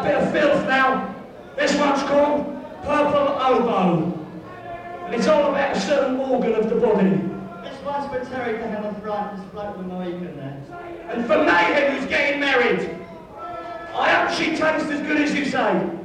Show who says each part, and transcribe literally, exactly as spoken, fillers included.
Speaker 1: bit of filth now. This one's called Purple Oboe. And it's all about a certain organ of the body.
Speaker 2: This one's for Terry to have a fright to float with Mohican there.
Speaker 1: And for Mayhem, who's getting married. I hope she tastes as good as you say.